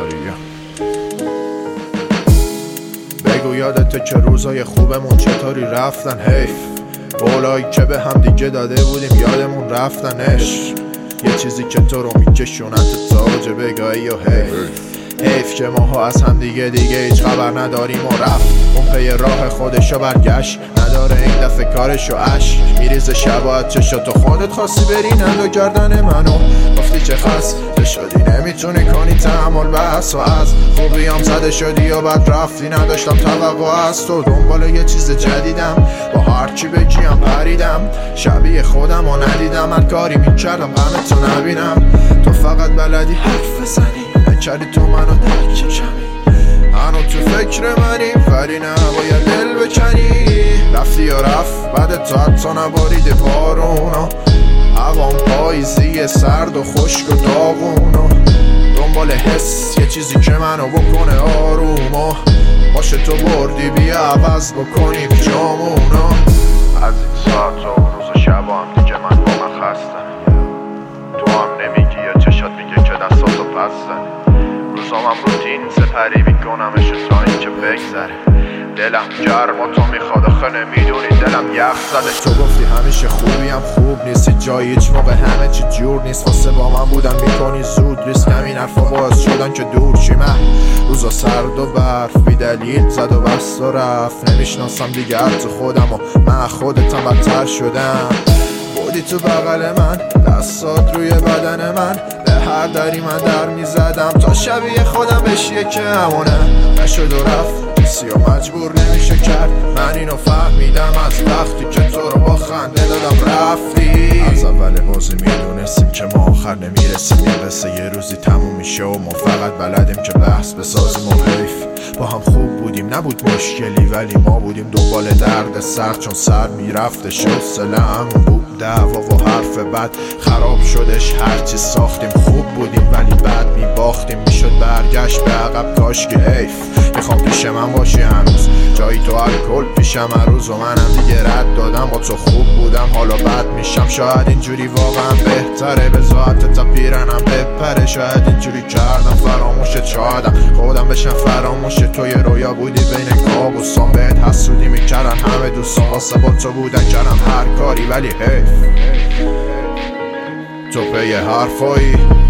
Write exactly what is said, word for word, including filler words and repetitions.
بیا بگو یادته که روزای خوبمون چطوری رفتن؟ حیف قولایی که به هم دیگه داده بودیم یادمون رفتنش. یه چیزی که تو رو میکشونت تاج بگاهی و حیف حیف که ماها از هم دیگه دیگه هیچ خبر نداریم و رفت اون پی راه خودشو برگشت نداره این دفعه کارشو عشق میریزه شباهت چشا تو خودت خواستی بری ندو گردن منو گفتی چه خسته شدی نمیتونی کنی تحمل بس و از خوبیام زده شدی و بعد رفتی نداشتم توقع از تو دنبال یه چیز جدیدم با هرچی بگیم پریدم شبیه خودم و ندیدم هر کاری میکردم غم تو نبینم تو فقط بلدی حرف بزنی نکردی تو منو درک کمی هنو تو فکر منی ولی نباید دل بکنی رفتی یا رفت بعد تو حتی نبارید بارونا هوام پاییزی سرد و خشک و داغونا دنبال حس یه چیزی که منو بکنه آروم و باشه تو بردی بیا عوض بکنی پیجامونا از این ساعت و روز شب و هم دیگه من با من خستم تو هم نمیگی یا چشات میگه که دستاتو پس زنی روزام هم روتین سپری میکنمش تا این که بگذره دلم گرم و تو میخواد آخه نمیدونی دلم یخ زده تو گفتی همیشه خوبیم خوب نیستی جایی هیچ موقع همه چی جور نیست واسه با من بودن میکنی زود ریسک همین حرفا باعث شدن که دور چی من روزا سرد و برف بی دلیل زد و بست و رفت نمیشناسم دیگه حتی خودم و من خودتم بدتر شدم بودی تو بغل من دستات روی بدن من به هر دری من در میزدم تا شبیه خودم بشیه که همونه نشد و رفت کسی و مجبور نمیشه کرد من اینو فهمیدم از وقتی که تو رو با خنده دادم رفتی از اول بازی میدونستیم که ما آخر نمیرسیم این قصه یه روزی تموم میشه و ما فقط بلدیم که بحث بسازیم و حیف با هم خوب بودیم نبود مشکلی ولی ما بودیم دنبال درد سخت چون سر میرفتش حوصله همون بود دعوا و حرف بد خراب شدش هرچی ساختیم خوب بودیم ولی بعد میباختیم میشد برگشت به عقب کاش که حیف میخوام پیش من باشی هنوز جایی تو الکل پیشم هر روز و منم دیگه رد دادم با تو خوب بودم حالا بد میشم شاید اینجوری واقعا بهتره بذات تا پیرنم بپره شاید اینجوری کردم فراموشت شایدم خودم بشم فراموش تو یه رویا بودی بین کابوسان بهت حسودی میکردن همه دوستان واسه با تو بودن کردم هر کاری ولی حیف تو پی حرفایی